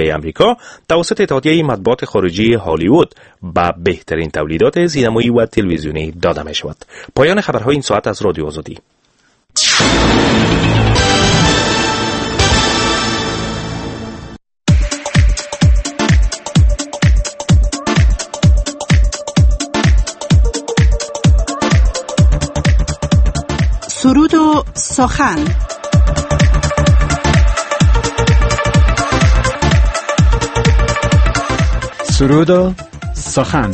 متحده آمریکا توسط اتحادیه مطبوعات خارجی هالیوود به بهترین تولیدات سینمایی و تلویزیونی داده می شود. پایان خبرهای این ساعت از رادیو آزادی. سرود و سخن. سرود و سخن.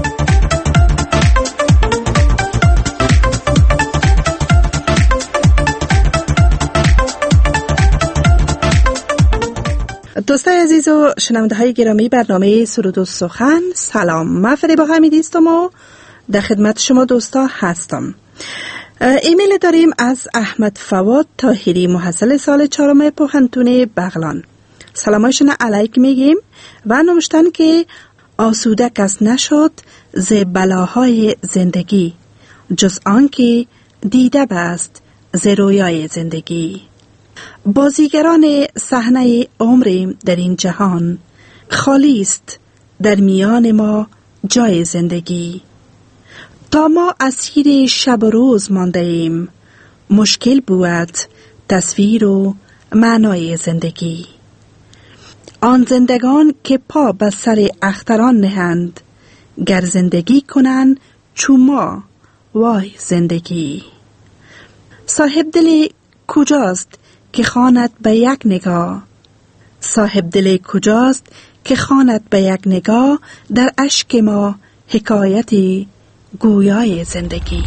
دوستای عزیز و شنونده های گرامی برنامه سرود و سخن، سلام. من فریبا حمیدی هستم و در خدمت شما دوستا هستم. ایمیل داریم از احمد فواد طاهری، محصل سال 4 پوهنتون بغلان. سلامایشون علیک میگیم و نوشتن که آسوده کس نشد ز بلاهای زندگی، جز آن که دیده بست ز رویای زندگی. بازیگران صحنه عمر در این جهان، خالی است در میان ما جای زندگی. تا ما اسیر شب و روز مانده ایم، مشکل بود تصویر و معنای زندگی. آن زندگان که پا به سر اختران نهند، گر زندگی کنن چو ما وای زندگی. صاحب دل کجاست که خواند به یک نگاه، صاحب دل کجاست که خواند به یک نگاه، در اشک ما حکایتی گویای زندگی.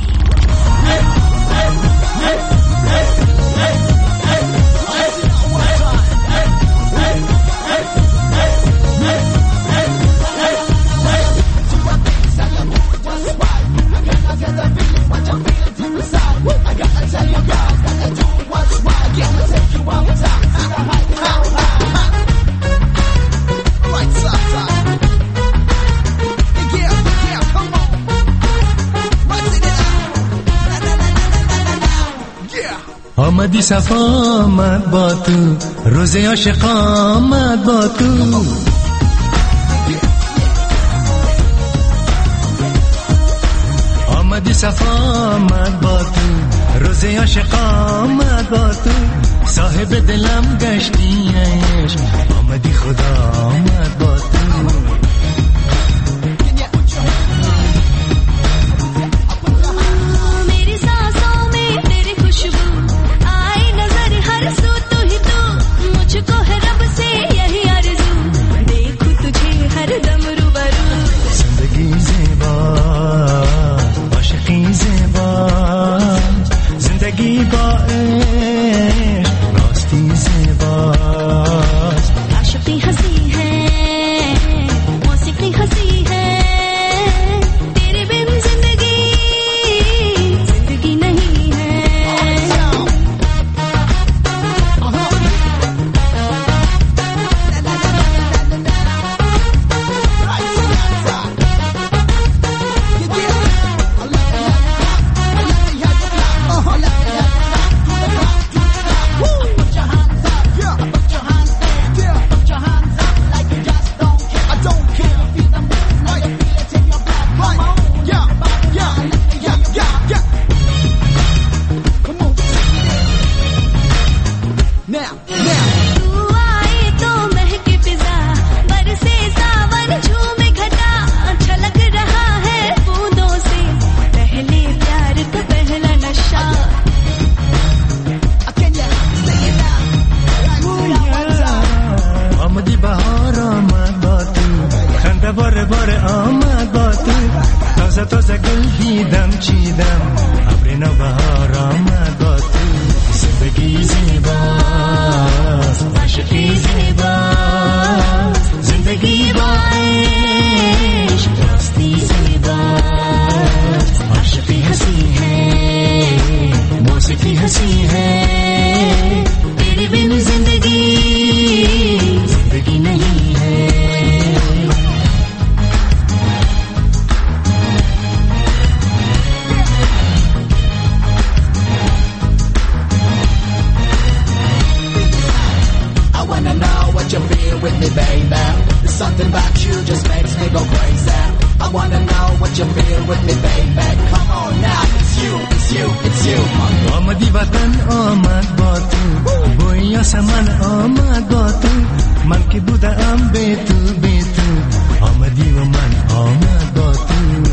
آمدی صفا آمد با تو، روز عاشق آمد با تو. آمدی صفا آمد با تو، روز عاشق آمد با تو. صاحب دلم گشتی عشق، آمدی خدا آمد با تو. baby. There's something about you just makes me go crazy. I wanna know what you feel with me, baby. Come on now, it's you, it's you, it's you. آمدی وطن آمد با تو گویا سمن آمد با تو من که بودم به تو به تو آمدی و من آمد با تو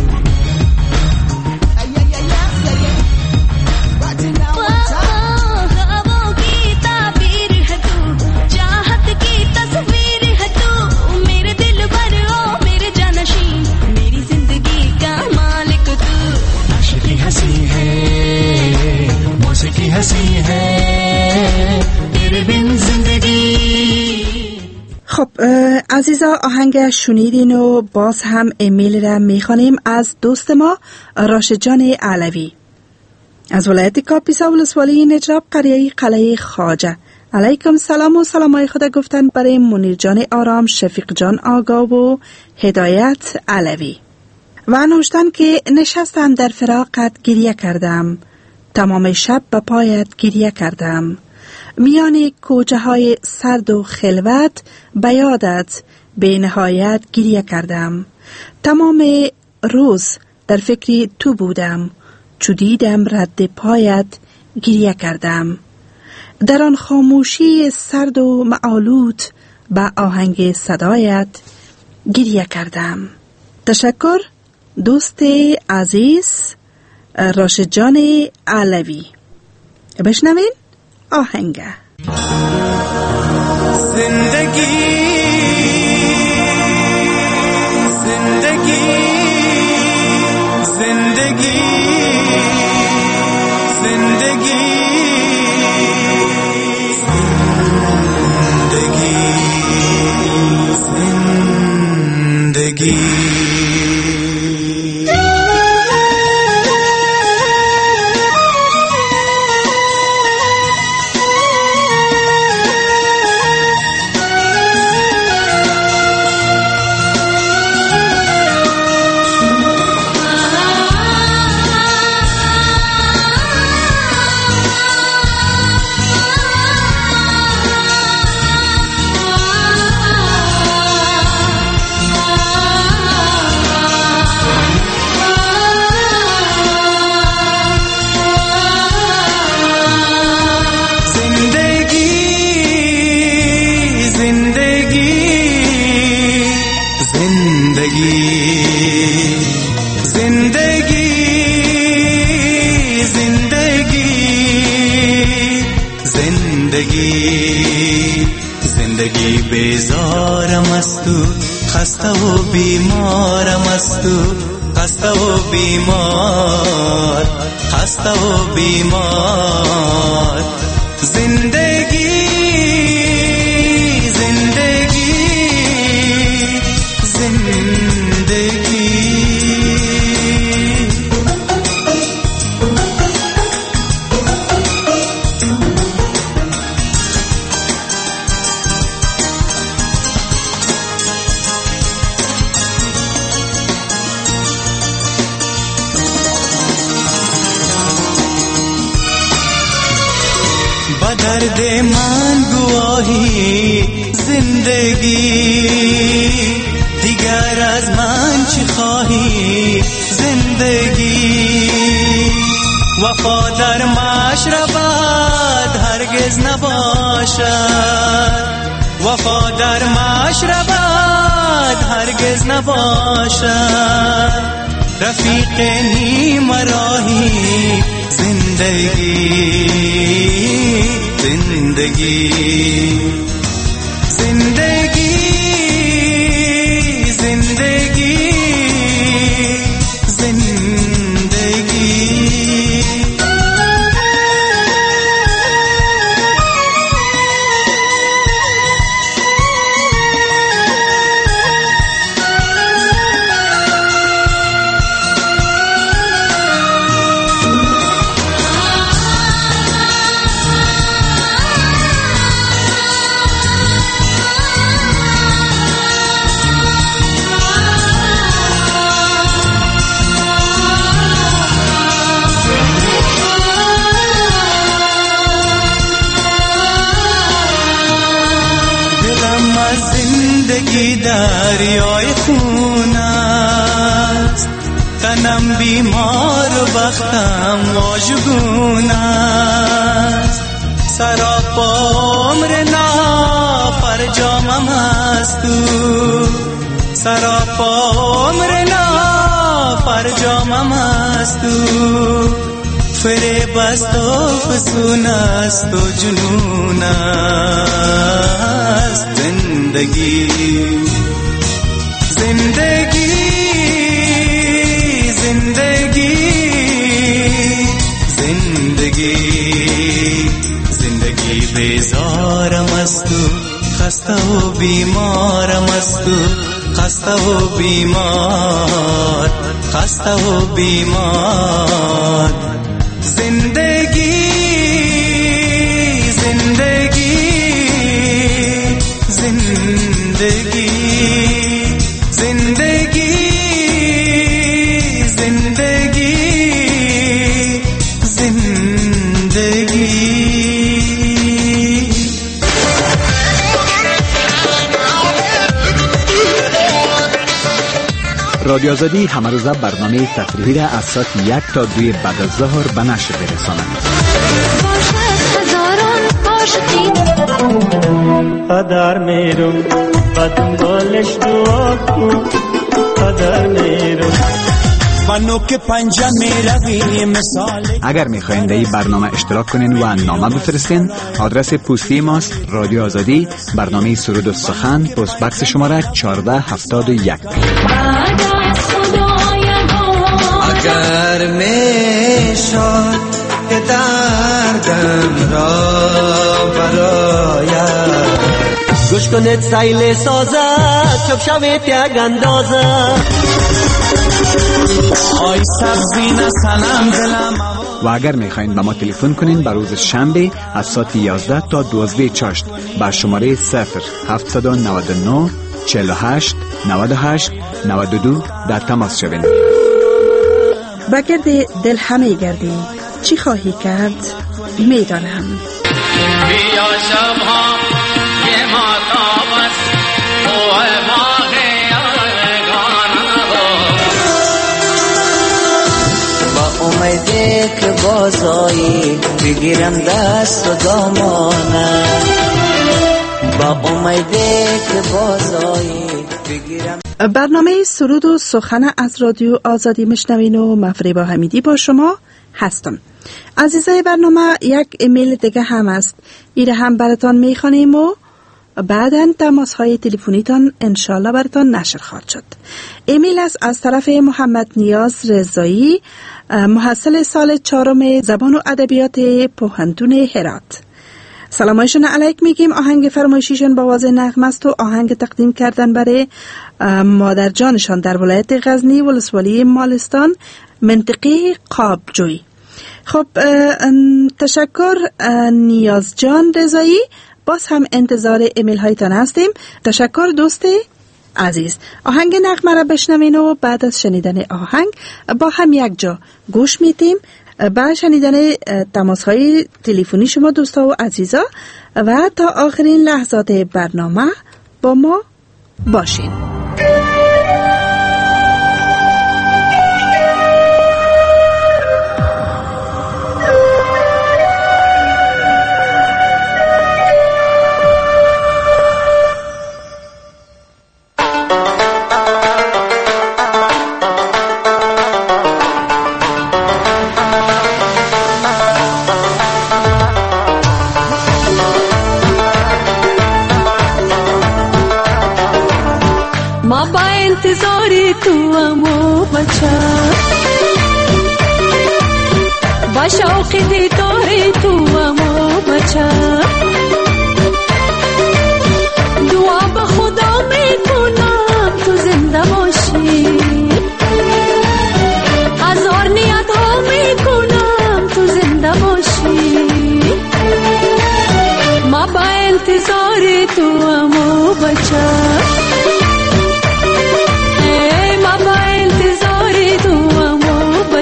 خب عزیزا آهنگ شنیدین و باز هم ایمیل را میخوانیم از دوست ما راشد جان علوی از ولایت کاپیسا ولسوالی نجراب قریه قلعه خواجه. علیکم سلام و سلامای خدا گفتن برای منیر جان آرام، شفیق جان آگاه و هدایت علوی و نوشتن که نشستم در فراقت گریه کردم، تمام شب به پایت گریه کردم، میان کوچه های سرد و خلوت به یادت به نهایت گریه کردم، تمام روز در فکر تو بودم، چو دیدم رد پایت گریه کردم، در آن خاموشی سرد و معالود به آهنگ صدایت گریه کردم. تشکر دوست عزیز راشد جان علوی. بشنوین آهنگ. زندگی زندگی زندگی زندگی زندگی زندگی بیزارم است تو خسته و بیمارم است تو خسته و بیمار خسته و بیمار زندگی زندگی زندگی درد من گواهی زندگی دیگر از من چی خواهی زندگی وفا در مشربت هرگز نباشد وفا در مشربت هرگز نباشد رفیق نیم راهی زندگی زندگی زندگی زندگی زندگی زندگی دریای خون است، تنم بیمار و بختم واژگون است. سراپا عمر نافرجامم است تو، سراپا عمر نافرجامم است تو. فریب است و فسون است و جنون است. زندگی زندگی زندگی زندگی زندگی بیزارم است و خسته و بیمارم است و خسته و بیمار، خسته و بیمار. زندگی زندگی زندگی زندگی زندگی زندگی. رادیو آزادی همه روزه برنامه تفریحی را از ساعت 1 تا 2 بعد از ظهر به نشر برساند. قدر میرم و دنبالش دعا کن، قدر میرم و نوک پنجه میروی مثال. اگر میخواین در این برنامه اشتراک کنین و نامه بفرستین، آدرس پستی ماست رادیو آزادی، برنامه سرود و سخن، پست بکس شماره 1471. اگر میشد که دردم را براید گوش کنید سیل سازد چوب شوید یک اندازه. آی سبزین سنم دلم. و اگر میخواین به ما تلفن کنین بر روز شنبه از ساعت 11 تا 12 چاشت بر شماره 0799 48 98 92 در تماس شوین. بگرد دل همه گردی چی خواهی کرد میدانم. بیا شبها یه ماتاب است اوه ماه یارگانم با امیده که بازایی بگیرم دست و دامانم، با امیده که بازایی بگیرم. برنامه سرود و سخن از رادیو آزادی مشنوین و مفریبا حمیدی با شما هستم. عزیزای برنامه، یک ایمیل دیگه هم است، ایره هم براتان میخوانیم و بعداً تماس های تلفنیتان انشالله براتان نشر خواهد شد. ایمیل است از طرف محمد نیاز رضایی، محصل سال 4 زبان و ادبیات پوهنتون هرات. سلامایشون علیک میگیم. آهنگ فرمایشیشون با واضح نغمه است و آهنگ تقدیم کردن برای مادر جانشان در ولایت غزنی ولسوالی مالستان منطقه قابجوی. خب تشکر نیاز جان رضایی، باز هم انتظار ایمیل هایتان هستیم. تشکر دوست عزیز. آهنگ نغمه را بشنوین و بعد از شنیدن آهنگ با هم یک جا گوش میتیم با شنیدن تماس های تلفنی شما دوستا و عزیزا و تا آخرین لحظات برنامه با ما باشین. با شوق دیدار تو امو بچه دعا به خدا میکنم تو زنده باشی، هزار نیت ها میکنم تو زنده باشی. ما با انتظار تو امو بچه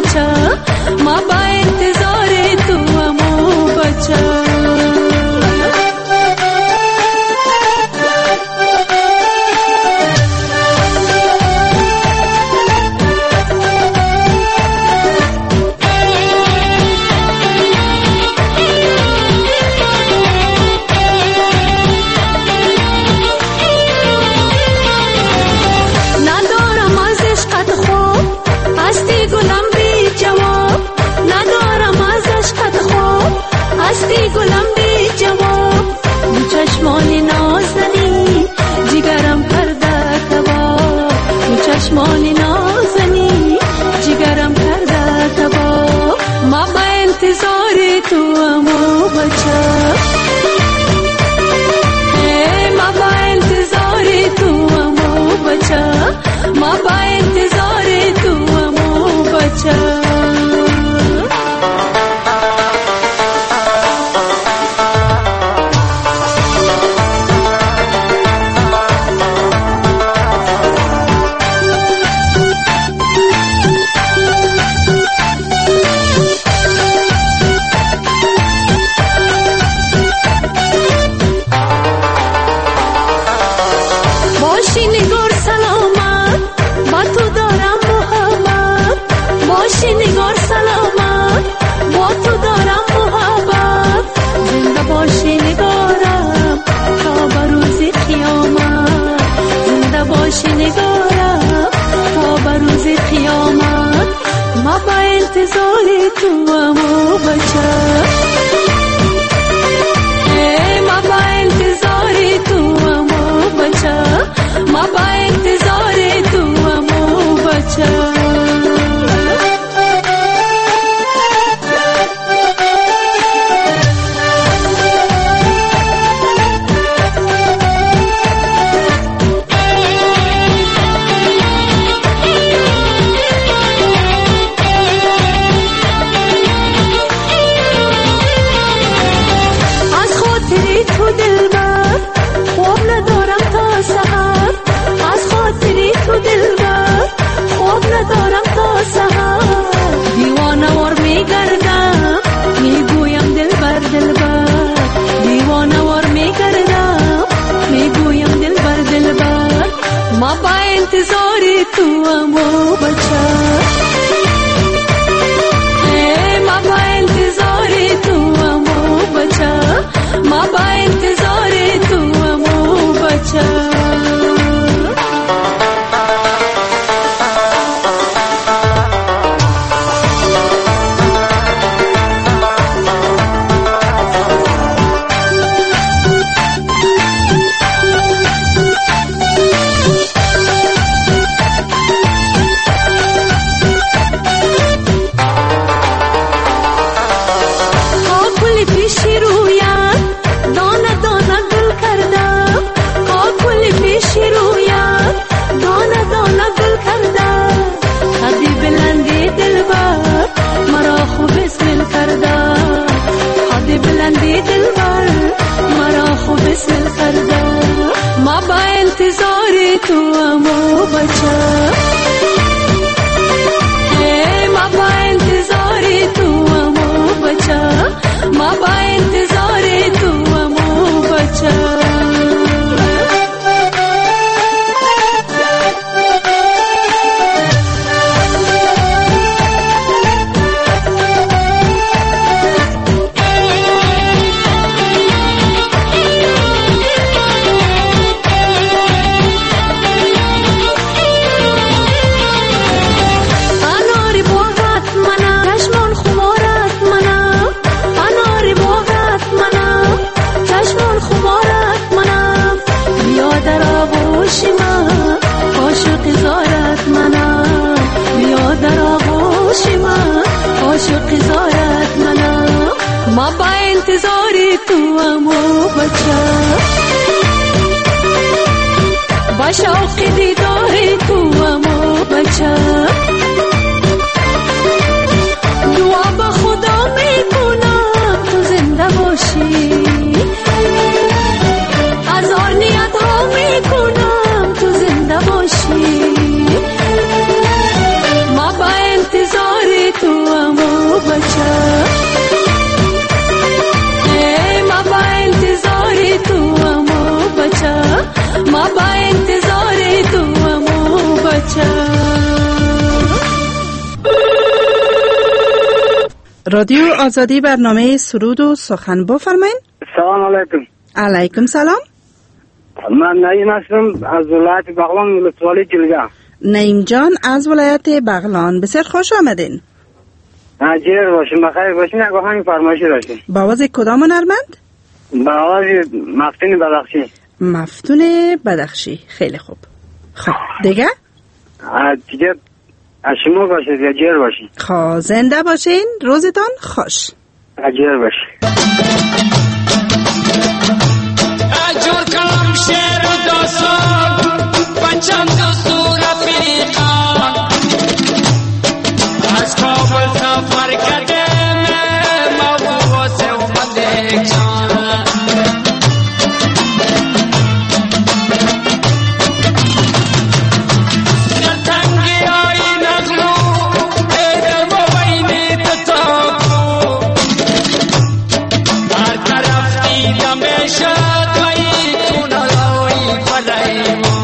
ما با انتظار تو امو بچه باش نگارم تا به روز قیامت ما با انتظار تو امو بچه ما با انتظار تو امو بچه ما با انتظار تو امو بچه ما با انتظار تو امو بچه ما با انتظار تو امو بچه ما با انتظار تو امو بچه ما با انتظار تو امو بچه ما با انتظار تو امو بچه ما با انتظار تو امو بچه ما با انتظار تو امو بچه با شوق دیدار تو امو بچه دعا با خدا میکنم تو زنده باشی هزار نیت ها میکنم تو زنده باشی ما با انتظار تو امو بچه ما با انتظار تو امو بچه رادیو آزادی برنامه سرود و سخن بفرمایین. سلام علیکم. علیکم سلام. من نعیم هستم از ولایت بغلان ولسوالی جلگه. نعیم جان از ولایت بغلان بسیار خوش آمدین. جیر باشین بخیر باشین. یک آهنگ فرمایشی داشتین. با آواز کدام هنرمند؟ با آواز مفتون بدخشی. مفتون بدخشی. خیلی خوب. خب دیگه از شما باشید یا جیر باشین. خب زنده باشین. روزتان خوش. جیر باشین. اجور کلم شعر و داستان پنجم دستور افریقا از کابل سفر کردم موضوع سومد جان در تنگی های نغلو در مبینی تتاکو هر طرف دیدم شد وی کنالوی فلیمو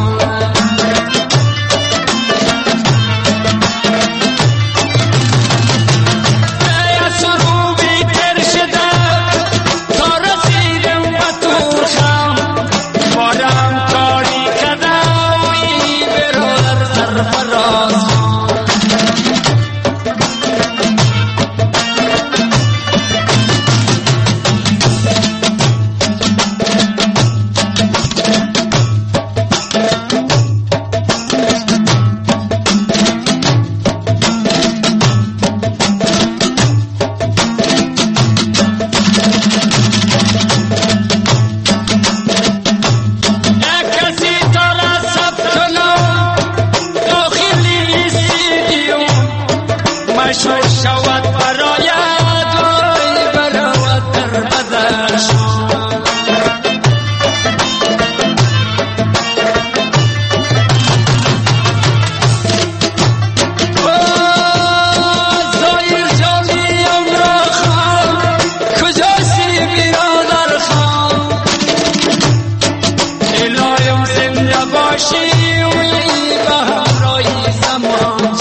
باشی به همراهی زمان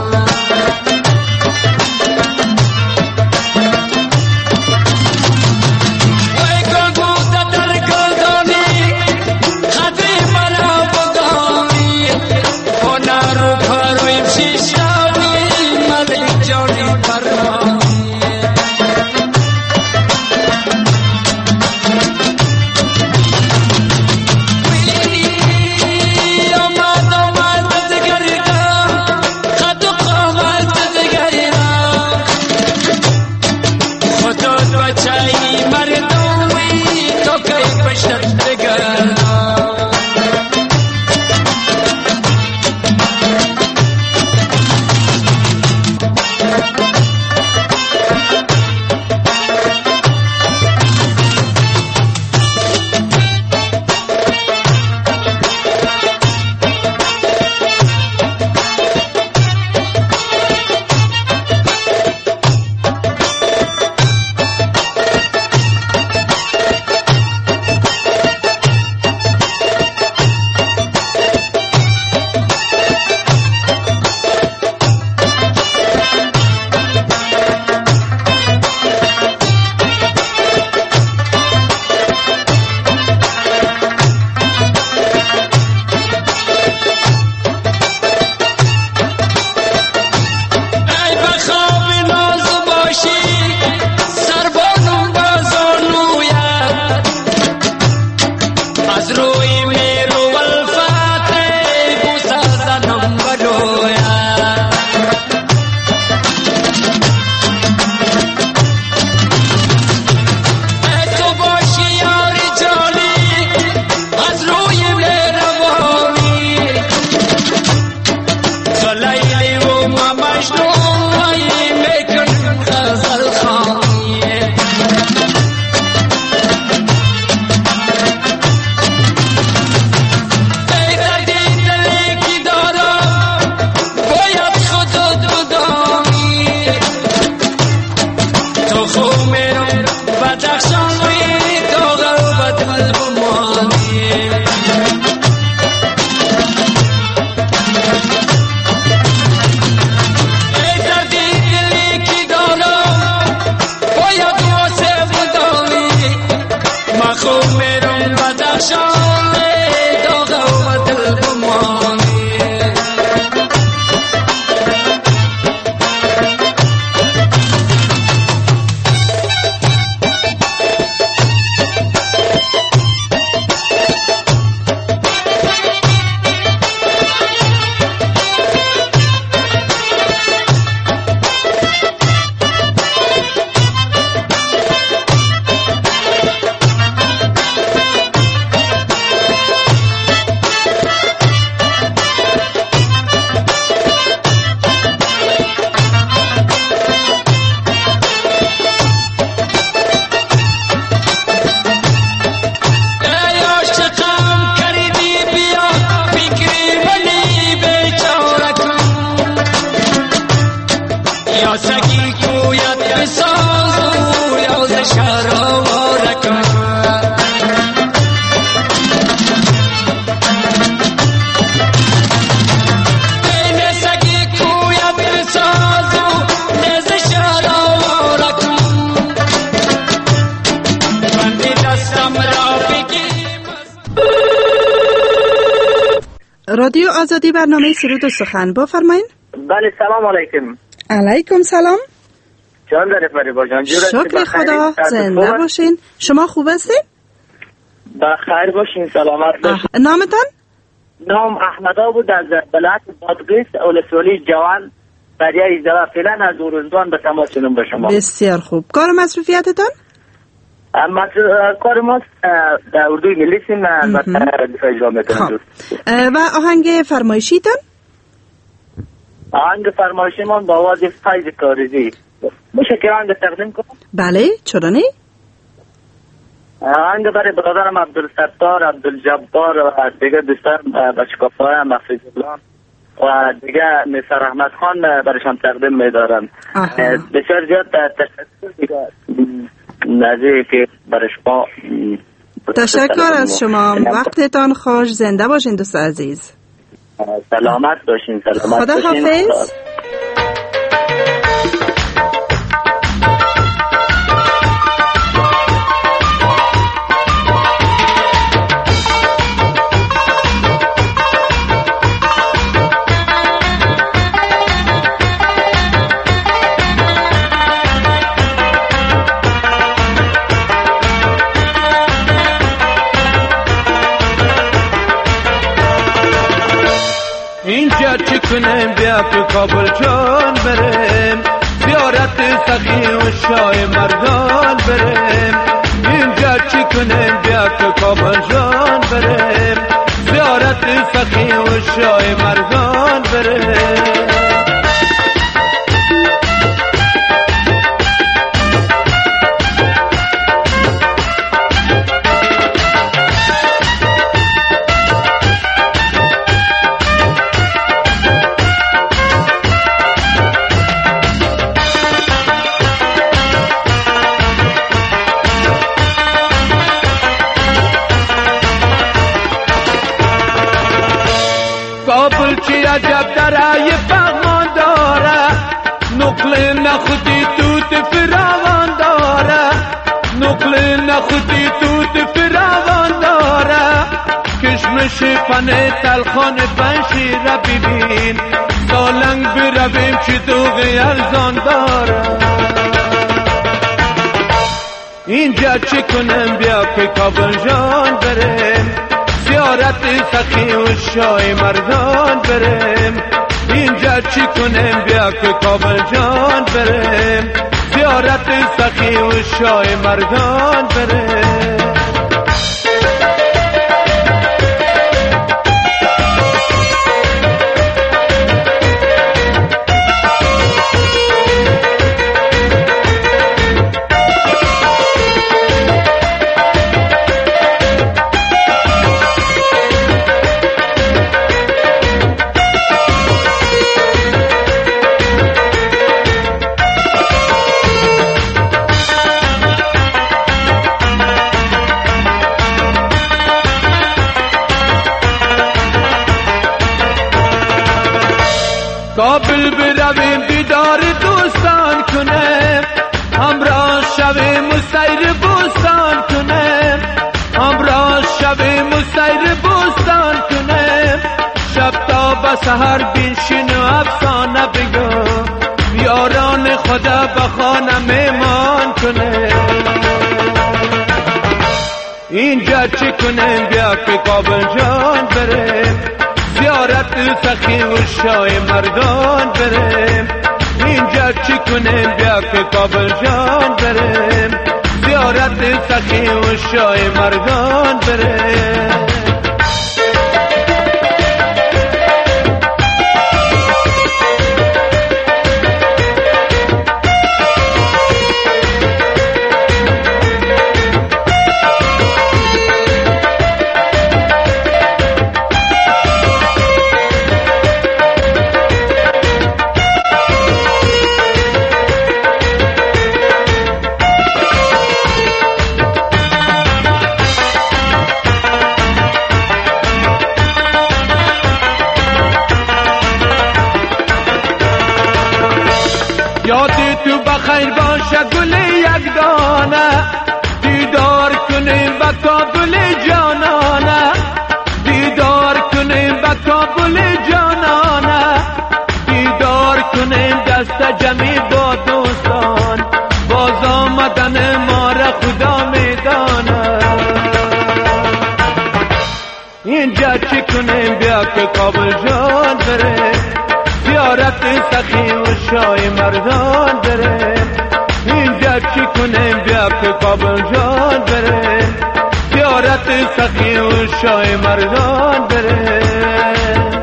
رادیو آزادی برنامه سرود و سخن بفرمایین. بله سلام علیکم. علیکم سلام. جان داره فریبا جان. شکر خدا، زنده باشین. شما خوب هستین؟ بخیر باشین، سلامت باشین. نامتان؟ نام احمدا بود از بلد بادغیس اولسولی جوان دریای زوا. فعلا از اورزگان به تماس شدم با شما. بسیار خوب. کار مصروفیتتان؟ کار ما در اردوی ملیسیم و دفاع اجرا میکنم. و آهنگ فرمایشیتان؟ آهنگ فرمایشی من با آواز فیض کاریزی میشه که آهنگ تقدیم کنم؟ بله، چرا نه؟ آهنگ برای برادرم عبدالستار، عبدالجبار و دیگه دوستان بچکافای حفیظ الله و دیگه مصر احمد خان برایشان تقدیم میدارم. بسیار زیاد تشکر دیگه نظری که برای شما تشکر از شما. وقتتان خوش. زنده باشین دوست عزیز. سلامت باشین. خدا حافظ. چی کنیم بیا که کابل جان بریم زیارت سخی و شاه مردان بریم اینجا چی کنیم بیا که کابل جان بریم زیارت سخی و شاه مردان بریم عجب درای فغمان داره نقل نخودی توت فراوان داره نقل نخودی توت فراوان داره کشمش پنه تلخان پنشیر ببین سالنگ برویم چی دوغی ارزان داره اینجا چی کنم بیا که کابل جان بریم زیارت سخی و شاه مردان بریم اینجا چی کنیم بیا که کابل جان بریم زیارت سخی و شاه مردان بریم کابل برویم دیدار دوستان کنیم همراه شویم و سیر بوستان کنیم همراه شویم و سیر بوستان کنیم شب تا به سحر بنشین و افسانه بگو یاران خدا به خانه میمان کنیم اینجا چی کنیم بیا که کابل جان بریم زیارت سخی و شاه مردان بریم اینجا چی کنیم بیا که کابل جان بریم زیارت سخی و شاه مردان بریم یادی تو بخیر باشه گل یک دانه دیدار کنیم با کابل جانانه دیدار کنیم با کابل جانانه دیدار کنیم دست جمعی با دوستان باز آمدن ما را خدا میدانه اینجا چی کنیم بیا که کابل جان بریم زیارت سخی و شاه مردان بریم اینجا چی کنیم بیا که کابل جان بریم زیارت سخی و شاه مردان بریم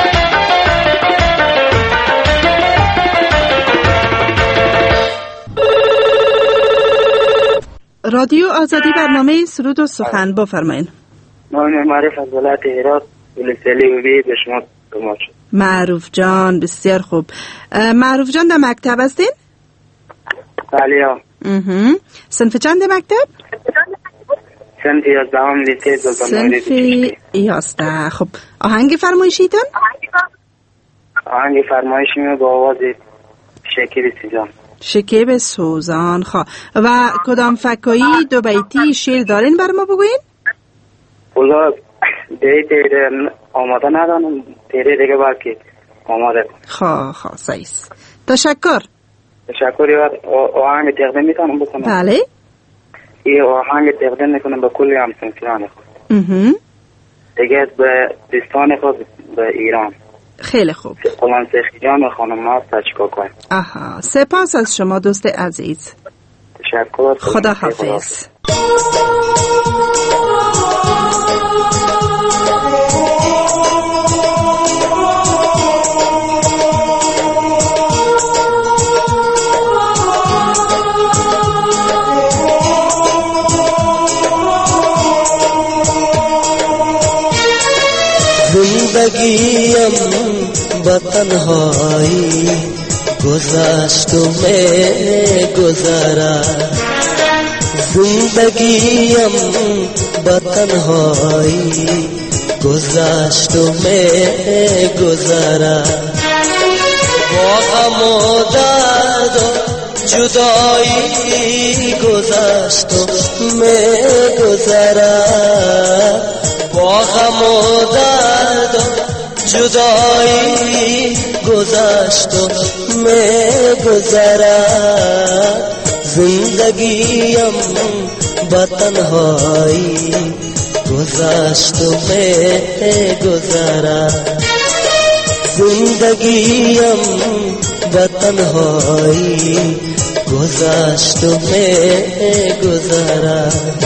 رادیو آزادی برنامه سرود و سخن بفرمایید. من معروف از ولایت هرات ولسلی وی به شما کمک شد. معروف جان بسیار خوب. معروف جان در مکتب هستین؟ بله. صنف چند مکتب؟ صنف 11 لیسه صنف 11. خب آهنگ فرمایشیتون؟ آهنگ فرمایشی می با آواز شکیب سوزان. شکیب سوزان. خب و کدام فکایی دو بیتی شعر دارین بر ما بگوین؟ اولا دیگه آماده ندارم، دیگه باید آماده. خب سایس. تشکر. یاد آهنگ تقدیم میتونم بکنم؟ بله. این آهنگ تقدیم میکنم به کلی همسنفیان خود. دیگه به دوستان خود به ایران. خیلی خوب. قلان سخی جان و خانم ها تشکر کنیم. آها، سپاس از شما دوست عزیز. تشکر. خدا حافظ. زندگیم با تنهایی گذشت و می گذرد. زندگیم با تنهایی گذشت و می گذرد. با غم و درد و جدایی گذشت و می گذرد. با غم و درد و جدایی گذشت و می گذرد. زندگیم با تنهایی گذشت و می گذرد. زندگیم با تنهایی گذشت و می گذرد.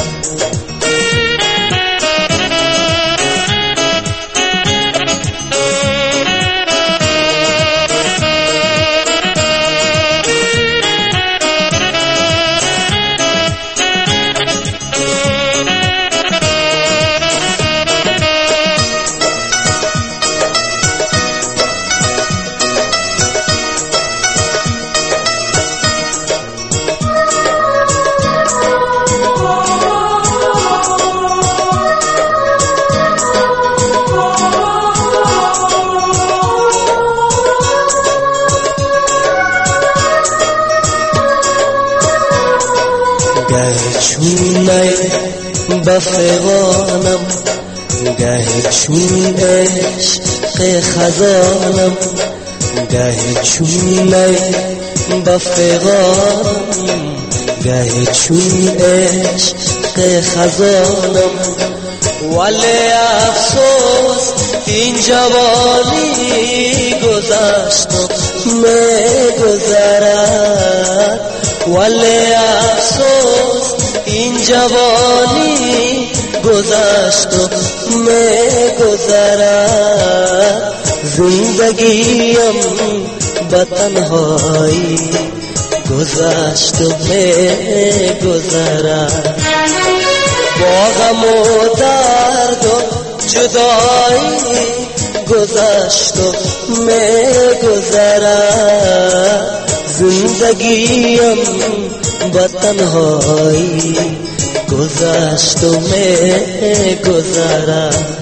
بفغانم گه چون عشق خزانم، گه چون بفغانم گه چون عشق خزانم. ولی افسوس این جوانی گذشت و می گذرد. ولی افسوس این جوانی گذشت و می گذرد. زندگیم با تنهایی گذشت و می گذرد. با غم و درد و جدایی گذشت و می گذرد. زندگیم با تنهایی گذشت و می گذرد.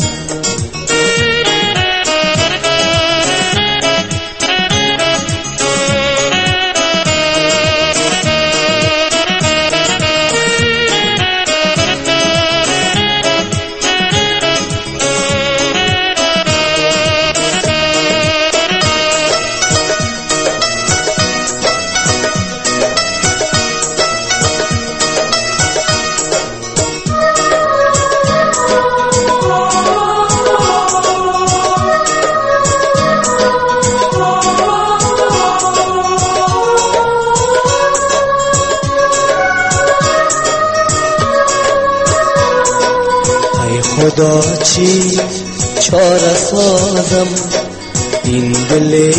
خدا چی چاره سازم این دل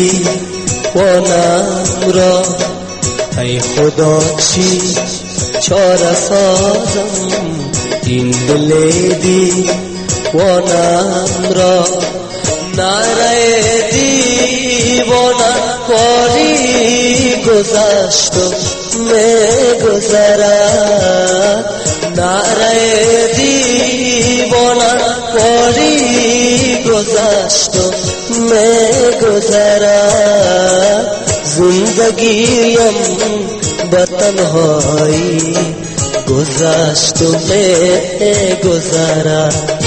دیوانم را. ای خدا چی چاره سازم این دل دیوانم را. نره دیوانم باری گذشت و می گذرد. نعره دیوانه پاری گذشت و می گذرد زندگیم به تنهایی گذشت و می گذرد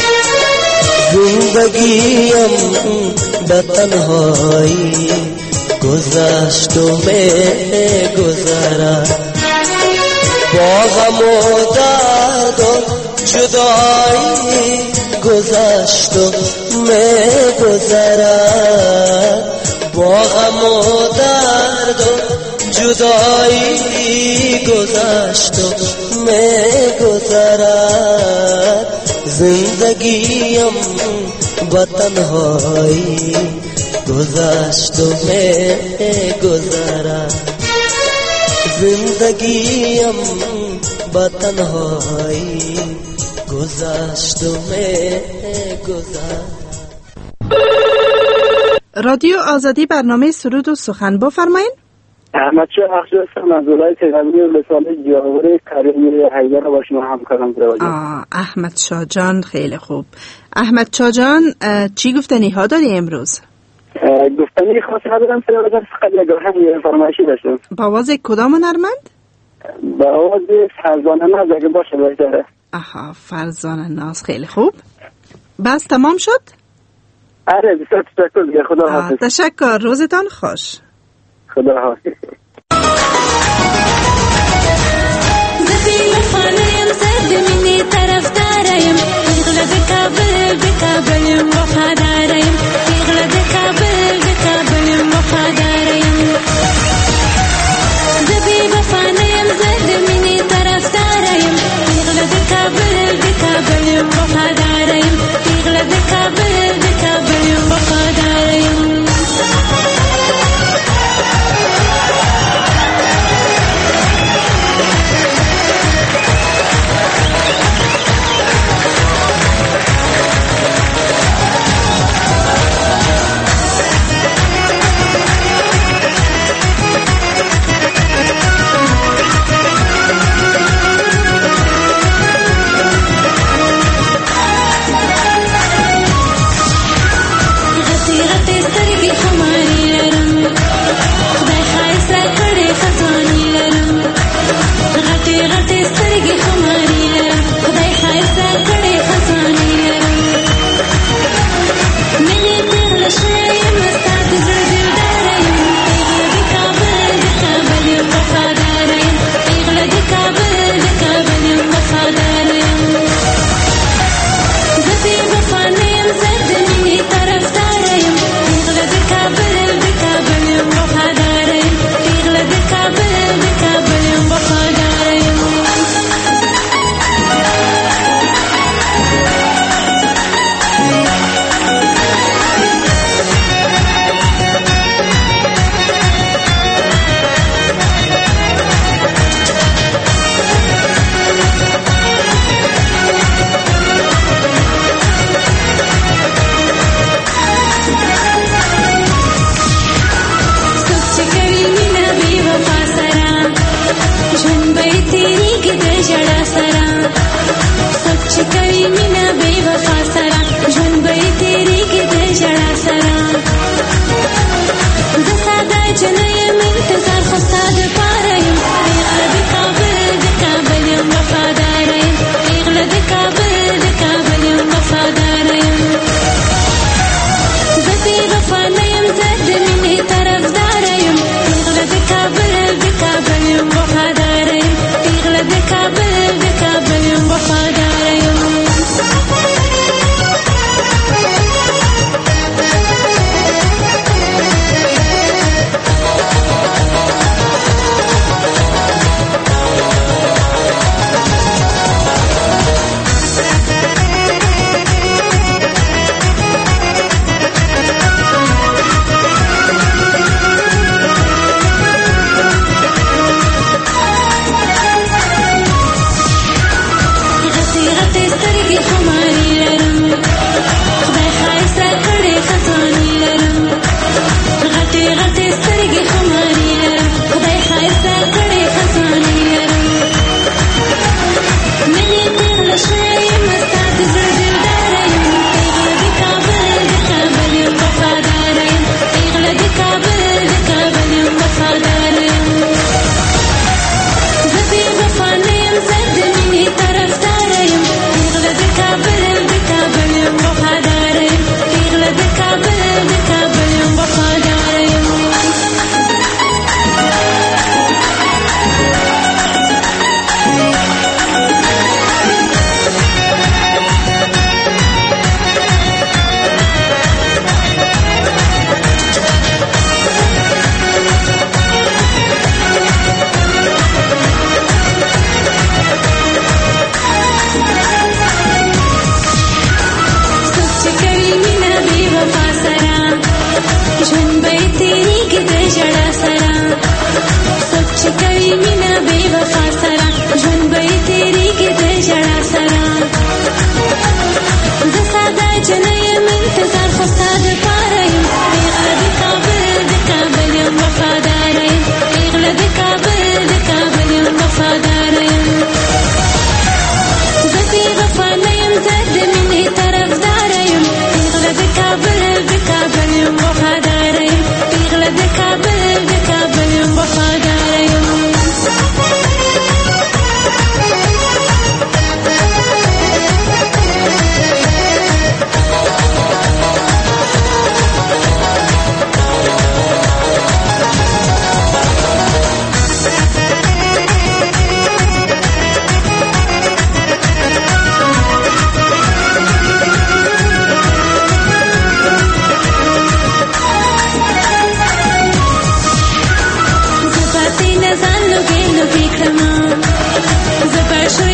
زندگیم به تنهایی گذشت و می گذرد با غم و درد و جدایی گذشت و می گذرد با غم و درد و جدایی گذشت و می گذرد زندگیم با تنهایی گذشت و می گذرد زندگیم با تنهایی گذشت و می گذرد. رادیو آزادی برنامه سرود و سخن بفرمایید. احمد شاه اخشی هستم از ولایت تهرانی و رساله جاوری کریمی حیدر با شما همکارم در احمد شاه جان خیلی خوب. احمد شاه جان چی گفتنی ها داری امروز؟ گفتنی خاصی ندارم، فقط یک آهنگ فرمایشی داشتم. با آواز کدام هنرمند؟ با آواز فرزانه ناز اگه باشه بهتره. آها فرزانه ناز خیلی خوب. بس تمام شد؟ آره بسیار تشکر دیگه. خدا حافظ. تشکر، روزتان خوش. خدا حافظ. زفير خانيم سد مني طرف داريم يغلى بكابل بكابل وخداريم يغلى بكابل بكابل وخداريم زفير خانيم سد مني طرف داريم يغلى بكابل بكابل وخداريم يغلى بكابل بكابل وخداريم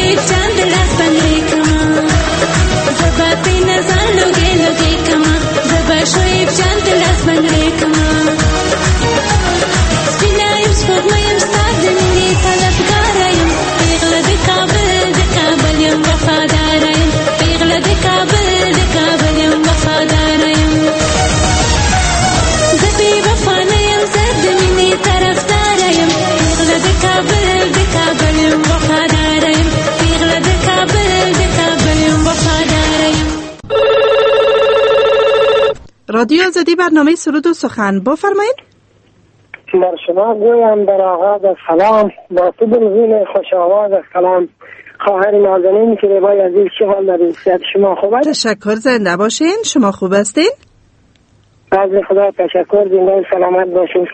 شویب چند دست بنگری کما زبا پی نظر لوگی لوگی کما زبا شویب چند دست بنگری کما سپینایم سپوگمایم ستاد منی طلبگارایم پیغله دی کابل یم وفادارایم پیغله دی کابل یم وفادارایم زبی وفانایم زد منی طرفدارایم پیغله دی کابل یم وفادارایم پیغله دی کابل یم وفادارایم. رادیو آزادی برنامه سرود و سخن بفرمایید. بر شما گویم در آغاز سلام با تو دلگین خوش آواز سلام خواهر نازنین که ربای عزیز چه حال دارید؟ صحت شما خوب است؟ تشکر، زنده باشین. شما خوب هستین؟ از خدا تشکر، زنده سلامت باشین.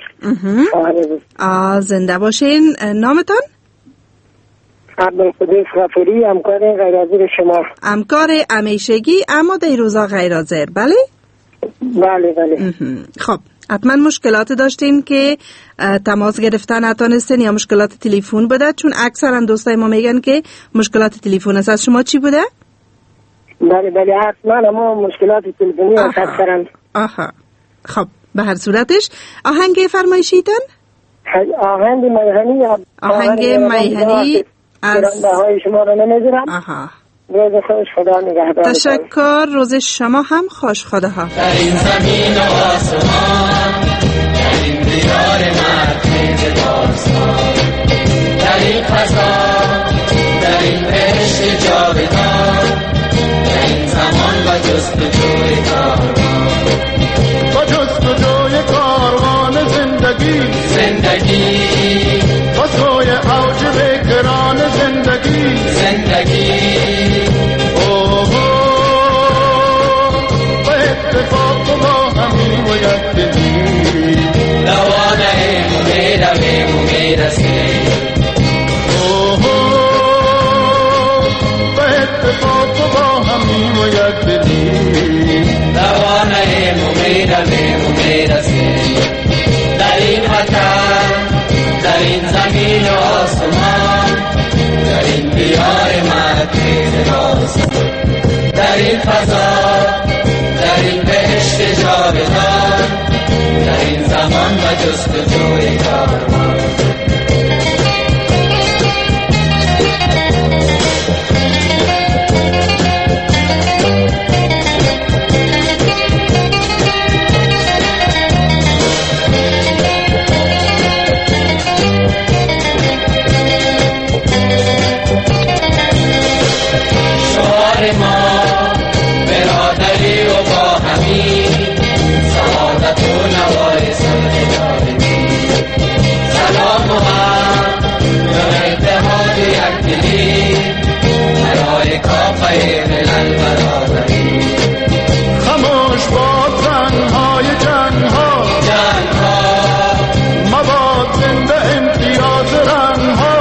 زنده باشین. نامتان؟ عبدالقدوس غفوری، همکار غیرحاضر شما. همکار همیشگی اما در روزا غیرحاضر، بله؟ بله بله. خب حتما مشکلات داشتین که تماس گرفتن نتونستین یا مشکلات تلفن بوده؟ چون اکثرا دوستای ما میگن که مشکلات تلفن است. از شما چی بوده؟ بله بله حتما اما مشکلات تلفنی است اکثرا. خب به هر صورتش آهنگ فرمایشیتان؟ آهنگ میهنی. آهنگ میهنی از های شما رو نمیذارم. روز خوش، خدا نگهدار. تشکر، روز شما هم خوش. خداها. در این زمین و آسمان، در این دیار مرکز داستان، در این فضا، در این بهشت جاودان، در این زمان و جستجوی کاروان، با جستجوی کاروان زندگی با سوی اوج بکران زندگی اتفاق با همین و یک دلی دوانه میرسیم به اتفاق با همین و یک دلی دوانه میرسیم در این وطن، در این زمین و آسمان، در این دیار مرکز داستان، در این فضا، در این بهشت جاودان، در این زمان و جستجوی کاروان. شعار ما برادری و با همی، سعادت و نوای سرگردانی، سلام و هم به اتحاد یک دلی، برای کافه ملل برادری. خاموش با تنهای جنها مباد زنده امتیاز رنها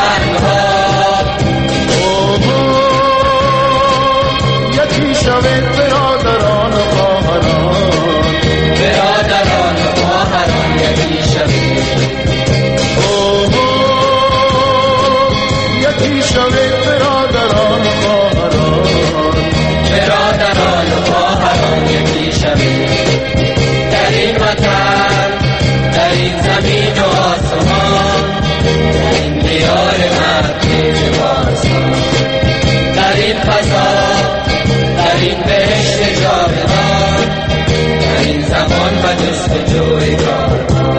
یکی شوید برادران و خواهران یکی شوید یکی شوید برادران و خواهران یکی شوید در این وطن، در این زمین و آسمان، در این دیار مرکز داستان، در این فضا، در این بهشت جاودان، در این زمان و جستجوی کاروان.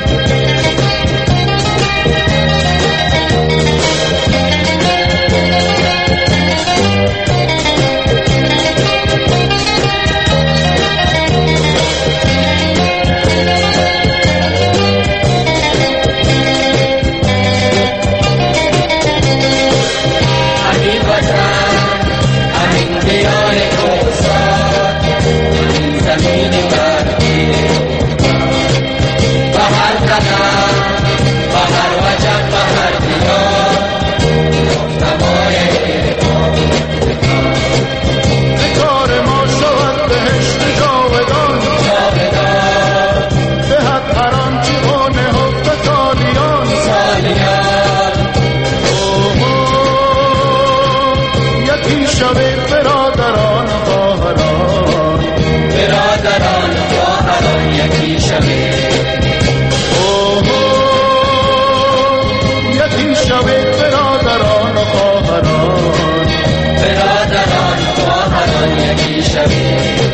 همین وطن، همین دیار کوثر، همین زمین مرکز شوید یکی شوید برادران و خواهران برادران و خواهران یکی شوید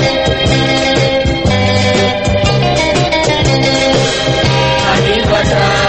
What